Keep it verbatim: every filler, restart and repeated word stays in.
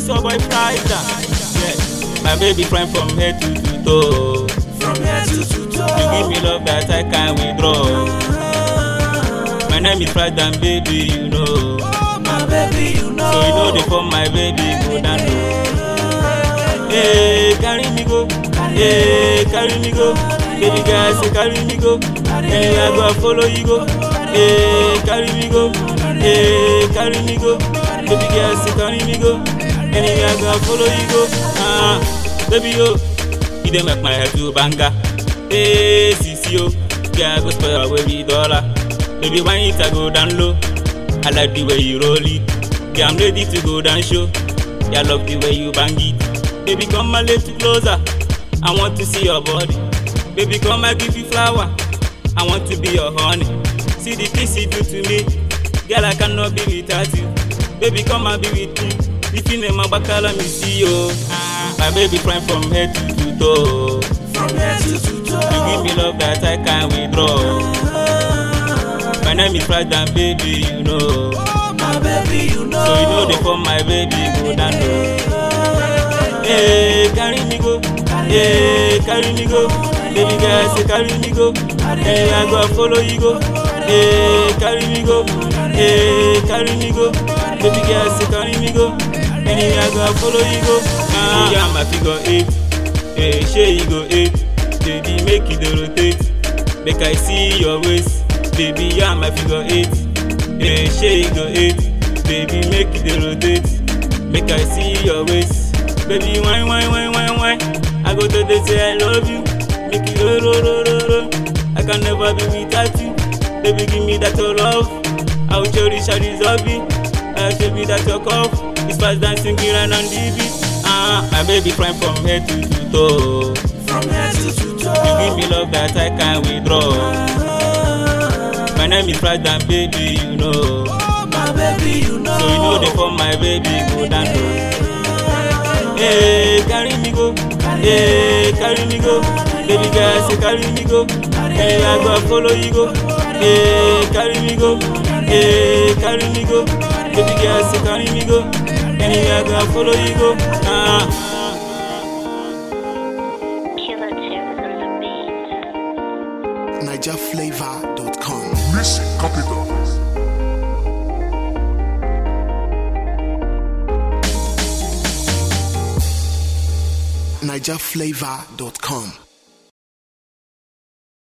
your boy Friday. Yeah, my baby fine from head to, to toe. From head to, to toe. You give me love that I can't withdraw. My name is Friday, baby, you know. My baby, you know. So you know they for my baby go down low. Hey, carry me go. Hey, carry me go. Baby girl, say carry me go. Anywhere I go, I follow you go. Hey, carry me go. Hey, carry me go. Baby girl, say carry me go. Anywhere I go, I follow you go. Ah, baby yo, you dey make my head to banga. Hey, sissy yo, girl go spoil your baby dollar. Baby when it I go down low, I like the way you roll it. Yeah, I'm ready to go down show. Yeah, I love the way you bang it. Baby come a little closer, I want to see your body. Baby come I give you flower, I want to be your honey. See the things you do to me, girl I cannot be without you. Baby come and be with me, if you name my bacala me see you. My baby fine from head to, to toe. From head to, to toe. You give me love that I can't withdraw. My name is Friday, baby, you know. My baby, you know. So you know they for my baby go down low. Hey, carry me go. Hey, carry me go. Baby girl, say carry me go. Hey, I go follow you go. Hey, carry me go. Hey, carry me go. Baby girl, say carry me go. Anywhere I go, follow you go. Ah, yeah, my figure eight. Hey, shey you go eight. Baby, make it rotate. Make I see your waist. Baby, yeah, my figure eight. Hey, shey you go eight. Baby, make it rotate. Make I see your waist. Baby, wine, wine, wine, wine, wine. I go to the say I love you. Make it roll, roll, roll, roll, roll. I can never be without you. Baby, give me that your love. I will cherish and deserve it. I'll show me that your cup. It's fast dancing, around on the beat. Ah, my baby fine from head to, to toe. From head to, to toe. You give me love that I can't withdraw. My name is Friday, baby, you know. My baby, you know. So you know they for my baby go down low. Hey, carry me go. Hey, carry me go. Baby girl, say carry me go. Hey, I go follow you go. Hey, carry me go. Hey, carry me go. Baby girl, say carry me go. Anywhere I go, I follow you go. Ah. Niger Flavor dot com. Listen, capital. Niger Flavor dot com.